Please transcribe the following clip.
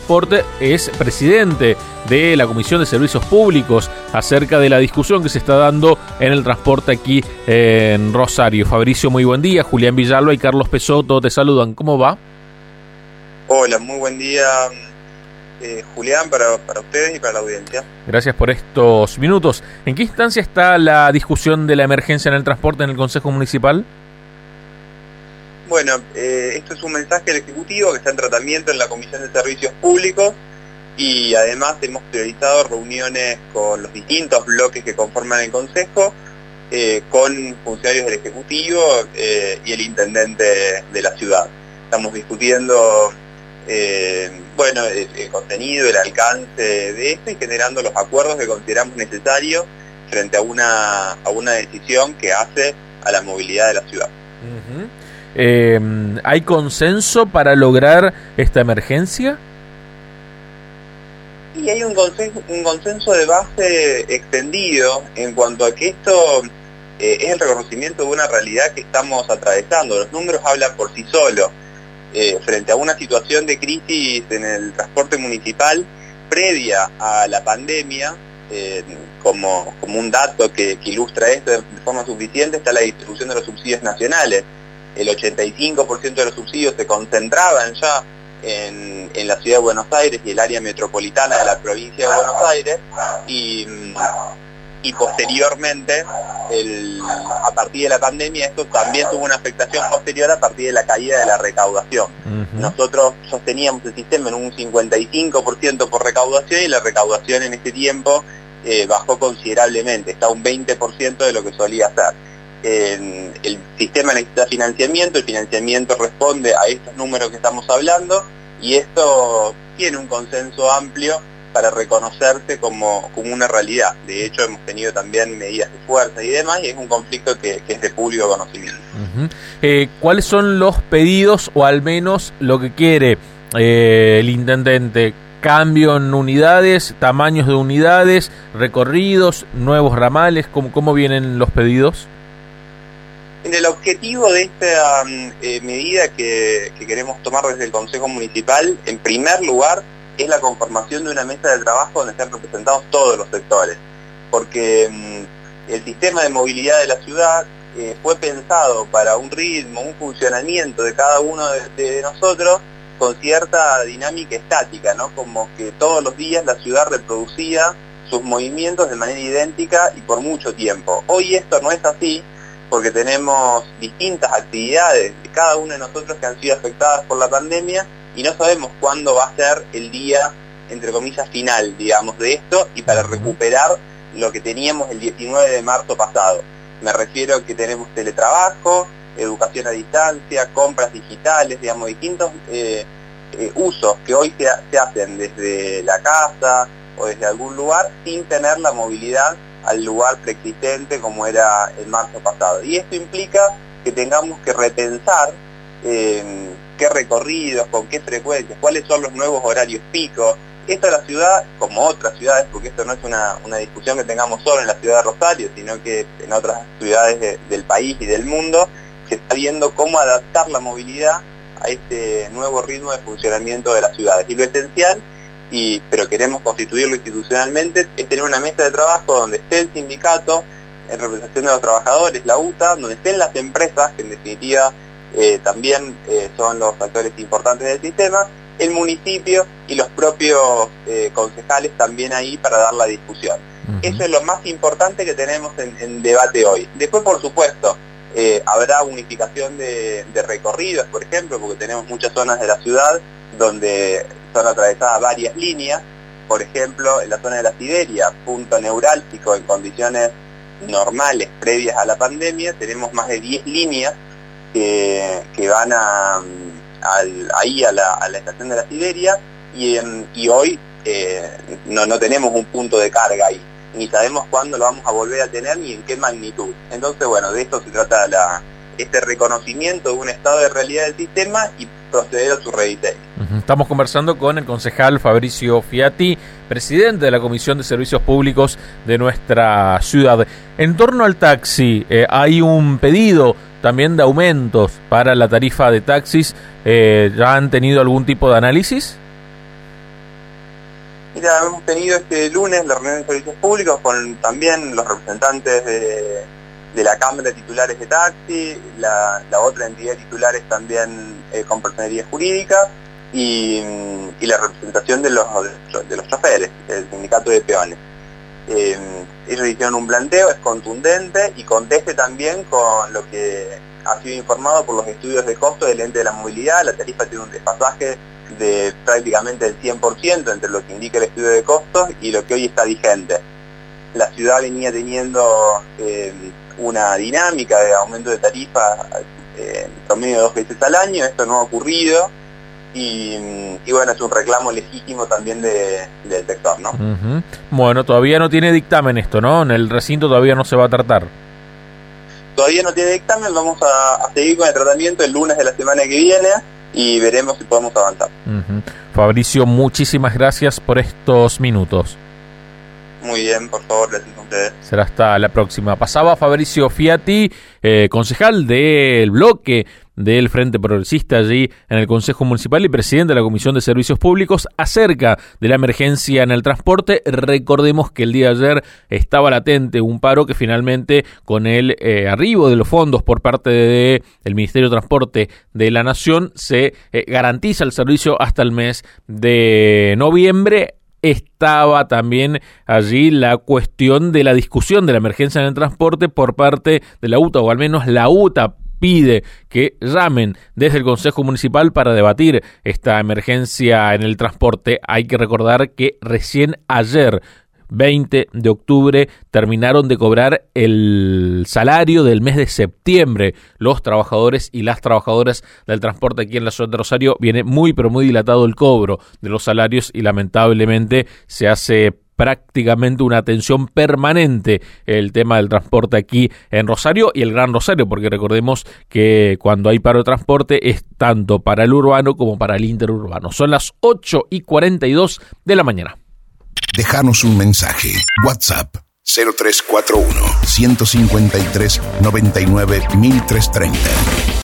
Transporte es presidente de la Comisión de Servicios Públicos acerca de la discusión que se está dando en el transporte aquí en Rosario. Fabricio, muy buen día. Julián Villalba y Carlos Pesotto te saludan. ¿Cómo va? Hola, muy buen día, Julián, para ustedes y para la audiencia. Gracias por estos minutos. ¿En qué instancia está la discusión de la emergencia en el transporte en el Consejo Municipal? Bueno, esto es un mensaje del Ejecutivo que está en tratamiento en la Comisión de Servicios Públicos y además hemos priorizado reuniones con los distintos bloques que conforman el Consejo, con funcionarios del Ejecutivo y el Intendente de la ciudad. Estamos discutiendo el contenido, el alcance de esto y generando los acuerdos que consideramos necesarios frente a una decisión que hace a la movilidad de la ciudad. ¿Hay consenso para lograr esta emergencia? Y hay un consenso de base extendido en cuanto a que esto es el reconocimiento de una realidad que estamos atravesando. Los números hablan por sí solos. Frente a una situación de crisis en el transporte municipal previa a la pandemia, como un dato que ilustra esto de forma suficiente, está la distribución de los subsidios nacionales. El 85% de los subsidios se concentraban ya en la ciudad de Buenos Aires y el área metropolitana de la provincia de Buenos Aires, y posteriormente, a partir de la pandemia, esto también tuvo una afectación posterior a partir de la caída de la recaudación. Nosotros sosteníamos el sistema en un 55% por recaudación y la recaudación en este tiempo bajó considerablemente, está a un 20% de lo que solía ser. El sistema necesita financiamiento, el financiamiento responde a estos números que estamos hablando y esto tiene un consenso amplio para reconocerse como una realidad. De hecho, hemos tenido también medidas de fuerza y demás, y es un conflicto que es de público conocimiento. ¿Cuáles son los pedidos, o al menos lo que quiere el intendente? ¿Cambio en unidades, tamaños de unidades, recorridos, nuevos ramales? ¿Cómo vienen los pedidos? El objetivo de esta medida que queremos tomar desde el Consejo Municipal, en primer lugar, es la conformación de una mesa de trabajo donde estén representados todos los sectores, porque el sistema de movilidad de la ciudad fue pensado para un ritmo, un funcionamiento de cada uno de nosotros con cierta dinámica estática, ¿no? Como que todos los días la ciudad reproducía sus movimientos de manera idéntica y por mucho tiempo. Hoy esto no es así, porque tenemos distintas actividades de cada uno de nosotros que han sido afectadas por la pandemia y no sabemos cuándo va a ser el día, entre comillas, final, digamos, de esto, y para recuperar lo que teníamos el 19 de marzo pasado. Me refiero a que tenemos teletrabajo, educación a distancia, compras digitales, digamos, distintos usos que hoy se hacen desde la casa o desde algún lugar sin tener la movilidad al lugar preexistente como era el marzo pasado. Y esto implica que tengamos que repensar qué recorridos, con qué frecuencias, cuáles son los nuevos horarios picos. Esta la ciudad, como otras ciudades, porque esto no es una discusión que tengamos solo en la ciudad de Rosario, sino que en otras ciudades del país y del mundo, se está viendo cómo adaptar la movilidad a este nuevo ritmo de funcionamiento de las ciudades. Y lo esencial, pero queremos constituirlo institucionalmente, es tener una mesa de trabajo donde esté el sindicato, en representación de los trabajadores, la UTA, donde estén las empresas, que en definitiva también son los actores importantes del sistema, el municipio y los propios concejales también ahí para dar la discusión. Eso es lo más importante que tenemos en debate hoy. Después, por supuesto, habrá unificación de recorridos, por ejemplo, porque tenemos muchas zonas de la ciudad donde son atravesadas varias líneas. Por ejemplo, en la zona de la Siberia, punto neurálgico en condiciones normales previas a la pandemia, tenemos más de 10 líneas que van ahí a la estación de la Siberia, y hoy no tenemos un punto de carga ahí, ni sabemos cuándo lo vamos a volver a tener ni en qué magnitud. Entonces, bueno, de esto se trata este reconocimiento de un estado de realidad del sistema y proceder a su rediseño. Estamos conversando con el concejal Fabricio Fiati, presidente de la Comisión de Servicios Públicos de nuestra ciudad. En torno al taxi, hay un pedido también de aumentos para la tarifa de taxis. ¿Ya han tenido algún tipo de análisis? Mira, hemos tenido este lunes la reunión de servicios públicos con también los representantes de la Cámara de Titulares de Taxi, la otra entidad de titulares también con personería jurídica y la representación de los choferes, el sindicato de peones. Ellos hicieron un planteo, es contundente y conteste también con lo que ha sido informado por los estudios de costo del ente de la movilidad. La tarifa tiene un desfasaje de prácticamente el 100% entre lo que indica el estudio de costos y lo que hoy está vigente. La ciudad venía teniendo una dinámica de aumento de tarifa en promedio 2 veces al año, esto no ha ocurrido y bueno, es un reclamo legítimo también del sector, ¿no? Uh-huh. Bueno, todavía no tiene dictamen esto, ¿no? En el recinto todavía no se va a tratar. Todavía no tiene dictamen, vamos a seguir con el tratamiento el lunes de la semana que viene y veremos si podemos avanzar. Uh-huh. Fabricio, muchísimas gracias por estos minutos. Muy bien, por favor, gracias a ustedes. Será hasta la próxima. Pasaba Fabricio Fiati, concejal del bloque del Frente Progresista allí en el Consejo Municipal y presidente de la Comisión de Servicios Públicos, acerca de la emergencia en el transporte. Recordemos que el día de ayer estaba latente un paro que finalmente, con el arribo de los fondos por parte del Ministerio de Transporte de la Nación, se garantiza el servicio hasta el mes de noviembre. Estaba también allí la cuestión de la discusión de la emergencia en el transporte por parte de la UTA, o al menos la UTA pide que llamen desde el Consejo Municipal para debatir esta emergencia en el transporte. Hay que recordar que recién ayer, 20 de octubre, terminaron de cobrar el salario del mes de septiembre. Los trabajadores y las trabajadoras del transporte aquí en la ciudad de Rosario, viene muy pero muy dilatado el cobro de los salarios y lamentablemente se hace prácticamente una atención permanente el tema del transporte aquí en Rosario y el Gran Rosario, porque recordemos que cuando hay paro de transporte es tanto para el urbano como para el interurbano. Son las 8:42 de la mañana. Dejanos un mensaje. WhatsApp 0341 153 99 1330.